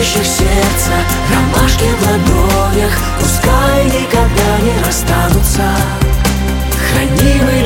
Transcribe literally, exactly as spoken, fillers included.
любящих сердца, ромашки в ладонях, пускай никогда не расстанутся. Хранимый